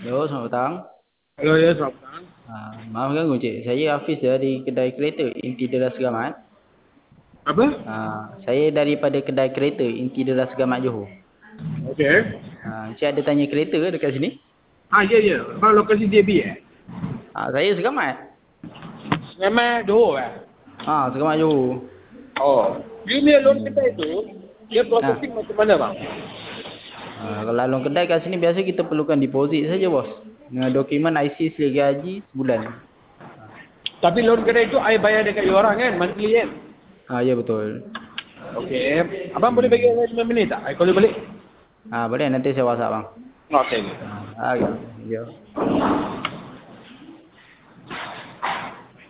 Halo, selamat petang. Halo ya, selamat petang. Maaf ganggu cik. Saya Hafiz dari kedai kereta Inti Deras Gamat. Apa? Saya daripada kedai kereta Inti Deras Gamat Johor. Okey. Cik ada tanya kereta ke dekat sini? Ya ya. Abang lokasi JB Saya Segamat. Nama Johor Segamat Johor. Oh. Junior loan kita itu, dia processing macam mana bang? Kalau loan kedai kat sini biasa kita perlukan deposit saja bos. Dengan dokumen IC selagi haji sebulan. Tapi loan kedai itu, I bayar dekat you orang kan, monthly kan? Ya betul. Okey. Abang boleh bagi saya 5 minit tak? I call you balik. Boleh nanti saya WhatsApp bang. Okey. Ya.